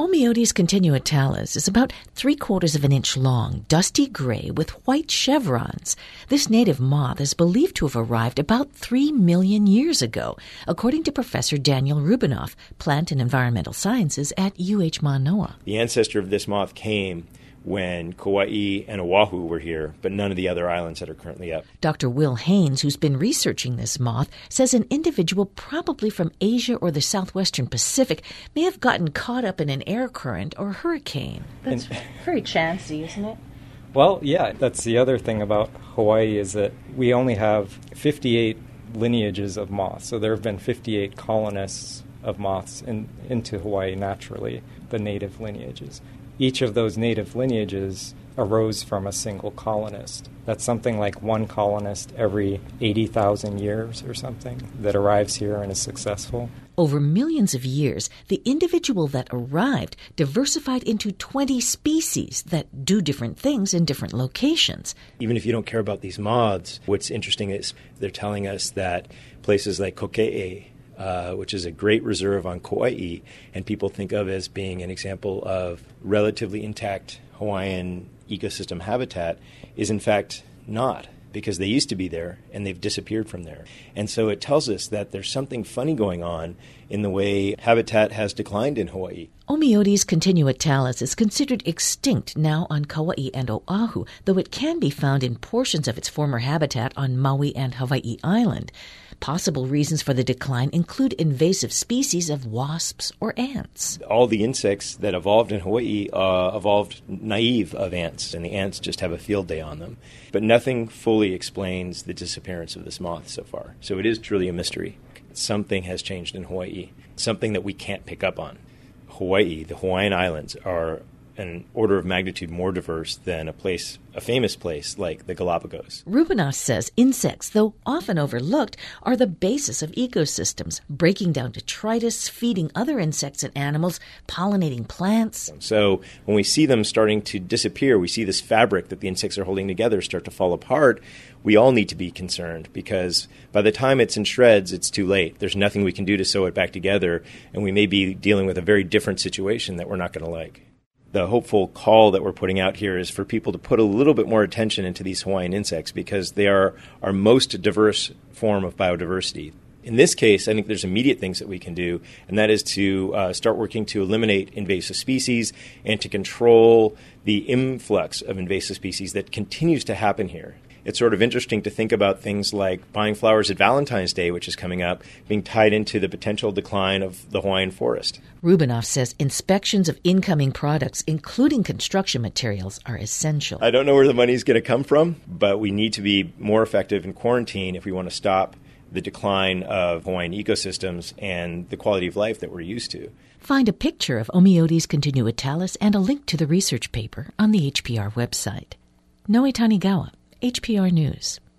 Omiotes continuitalis is about 3/4 of an inch long, dusty gray with white chevrons. This native moth is believed to have arrived about 3 million years ago, according to Professor Daniel Rubinoff, Plant and Environmental Sciences at UH Manoa. The ancestor of this moth came when Kauai and Oahu were here, but none of the other islands that are currently up. Dr. Will Haynes, who's been researching this moth, says an individual probably from Asia or the southwestern Pacific may have gotten caught up in an air current or hurricane. That's very chancy, isn't it? Well, yeah, that's the other thing about Hawaii is that we only have 58 lineages of moths. So there have been 58 colonists of moths into Hawaii naturally, the native lineages. Each of those native lineages arose from a single colonist. That's something like one colonist every 80,000 years or something that arrives here and is successful. Over millions of years, the individual that arrived diversified into 20 species that do different things in different locations. Even if you don't care about these moths, what's interesting is they're telling us that places like Kokee, which is a great reserve on Kauai, and people think of as being an example of relatively intact Hawaiian ecosystem habitat, is in fact not, because they used to be there and they've disappeared from there. And so it tells us that there's something funny going on in the way habitat has declined in Hawaii. Omiotes continuitalis is considered extinct now on Kauai and Oahu, though it can be found in portions of its former habitat on Maui and Hawaii Island. Possible reasons for the decline include invasive species of wasps or ants. All the insects that evolved in Hawaii evolved naive of ants, and the ants just have a field day on them. But nothing fully explains the disappearance of this moth so far. So it is truly a mystery. Something has changed in Hawaii, something that we can't pick up on. Hawaii, the Hawaiian Islands, are an order of magnitude more diverse than a famous place like the Galapagos. Rubinoff says insects, though often overlooked, are the basis of ecosystems, breaking down detritus, feeding other insects and animals, pollinating plants. So when we see them starting to disappear, we see this fabric that the insects are holding together start to fall apart, we all need to be concerned, because by the time it's in shreds, it's too late. There's nothing we can do to sew it back together, and we may be dealing with a very different situation that we're not going to like. The hopeful call that we're putting out here is for people to put a little bit more attention into these Hawaiian insects, because they are our most diverse form of biodiversity. In this case, I think there's immediate things that we can do, and that is to start working to eliminate invasive species and to control the influx of invasive species that continues to happen here. It's sort of interesting to think about things like buying flowers at Valentine's Day, which is coming up, being tied into the potential decline of the Hawaiian forest. Rubinoff says inspections of incoming products, including construction materials, are essential. I don't know where the money's going to come from, but we need to be more effective in quarantine if we want to stop the decline of Hawaiian ecosystems and the quality of life that we're used to. Find a picture of Omiotes continuitalis and a link to the research paper on the HPR website. Noe Tanigawa, HPR News.